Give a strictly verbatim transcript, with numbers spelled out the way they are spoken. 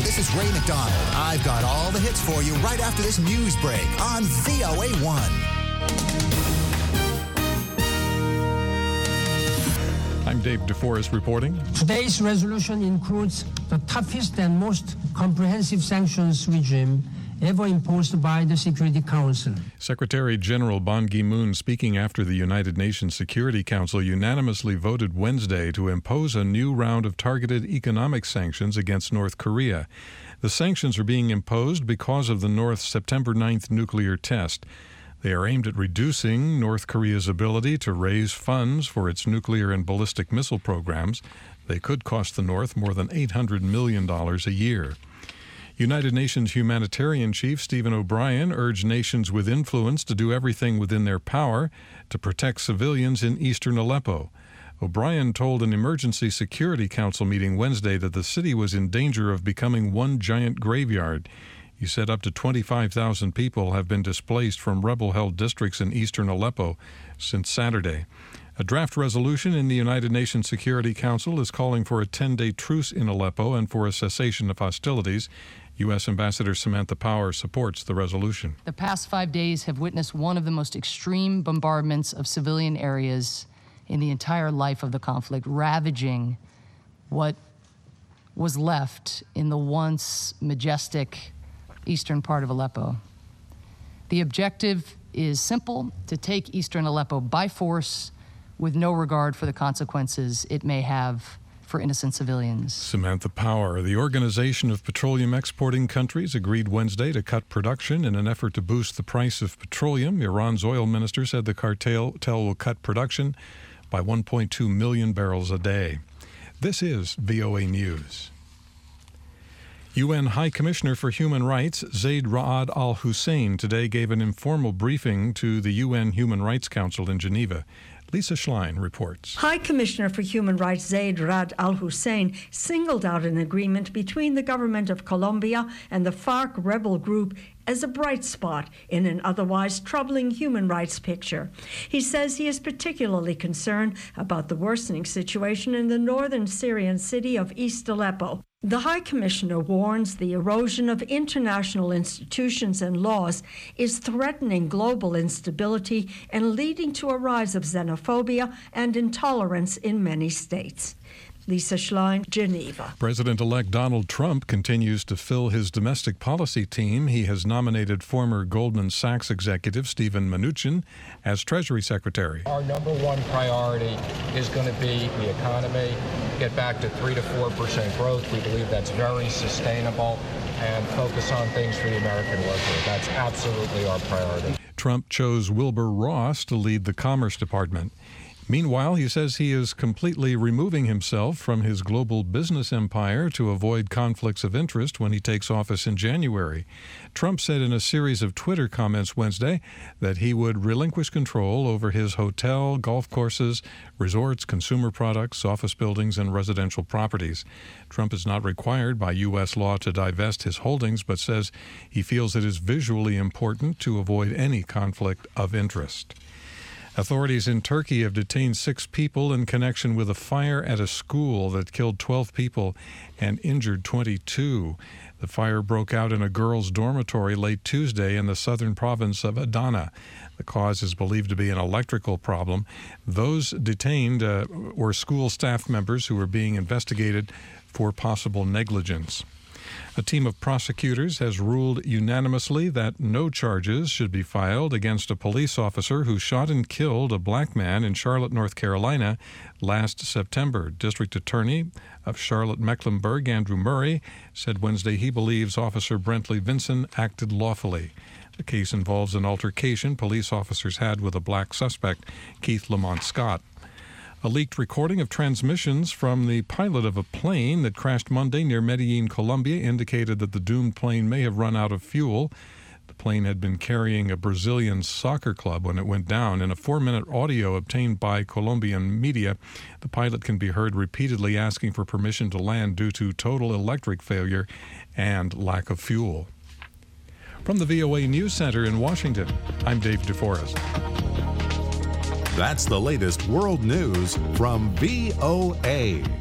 this is Ray McDonald. I've got all the hits for you right after this news break on V O A one. I'm Dave DeForest reporting. Today's resolution includes the toughest and most comprehensive sanctions regime ever imposed by the Security Council. Secretary General Ban Ki-moon, speaking after the United Nations Security Council unanimously voted Wednesday to impose a new round of targeted economic sanctions against North Korea. The sanctions are being imposed because of the North's September ninth nuclear test. They are aimed at reducing North Korea's ability to raise funds for its nuclear and ballistic missile programs. They could cost the North more than eight hundred million dollars a year. United Nations humanitarian chief Stephen O'Brien urged nations with influence to do everything within their power to protect civilians in eastern Aleppo. O'Brien told an Emergency Security Council meeting Wednesday that the city was in danger of becoming one giant graveyard. He said up to twenty-five thousand people have been displaced from rebel-held districts in eastern Aleppo since Saturday. A draft resolution in the United Nations Security Council is calling for a ten-day truce in Aleppo and for a cessation of hostilities. U S Ambassador Samantha Power supports the resolution. The past five days have witnessed one of the most extreme bombardments of civilian areas in the entire life of the conflict, ravaging what was left in the once majestic eastern part of Aleppo. The objective is simple: to take eastern Aleppo by force with no regard for the consequences it may have for innocent civilians. Samantha Power. The Organization of Petroleum Exporting Countries agreed Wednesday to cut production in an effort to boost the price of petroleum. Iran's oil minister said the cartel will cut production by one point two million barrels a day. This is V O A News. U N High Commissioner for Human Rights Zeid Ra'ad Al Hussein today gave an informal briefing to the U N Human Rights Council in Geneva. Lisa Schlein reports. High Commissioner for Human Rights Zeid Ra'ad Al Hussein singled out an agreement between the government of Colombia and the FARC rebel group as a bright spot in an otherwise troubling human rights picture. He says he is particularly concerned about the worsening situation in the northern Syrian city of East Aleppo. The High Commissioner warns the erosion of international institutions and laws is threatening global instability and leading to a rise of xenophobia and intolerance in many states. Lisa Schlein, Geneva. President-elect Donald Trump continues to fill his domestic policy team. He has nominated former Goldman Sachs executive Steven Mnuchin as Treasury Secretary. Our number one priority is going to be the economy, get back to three to four percent growth. We believe that's very sustainable, and focus on things for the American worker. That's absolutely our priority. Trump chose Wilbur Ross to lead the Commerce Department. Meanwhile, he says he is completely removing himself from his global business empire to avoid conflicts of interest when he takes office in January. Trump said in a series of Twitter comments Wednesday that he would relinquish control over his hotel, golf courses, resorts, consumer products, office buildings, and residential properties. Trump is not required by U S law to divest his holdings, but says he feels it is visually important to avoid any conflict of interest. Authorities in Turkey have detained six people in connection with a fire at a school that killed twelve people and injured twenty-two. The fire broke out in a girls' dormitory late Tuesday in the southern province of Adana. The cause is believed to be an electrical problem. Those detained uh, were school staff members who were being investigated for possible negligence. A team of prosecutors has ruled unanimously that no charges should be filed against a police officer who shot and killed a black man in Charlotte, North Carolina last September. District Attorney of Charlotte-Mecklenburg, Andrew Murray, said Wednesday he believes Officer Brentley Vinson acted lawfully. The case involves an altercation police officers had with a black suspect, Keith Lamont Scott. A leaked recording of transmissions from the pilot of a plane that crashed Monday near Medellin, Colombia, indicated that the doomed plane may have run out of fuel. The plane had been carrying a Brazilian soccer club when it went down. In a four-minute audio obtained by Colombian media, the pilot can be heard repeatedly asking for permission to land due to total electric failure and lack of fuel. From the V O A News Center in Washington, I'm Dave DeForest. That's the latest world news from V O A.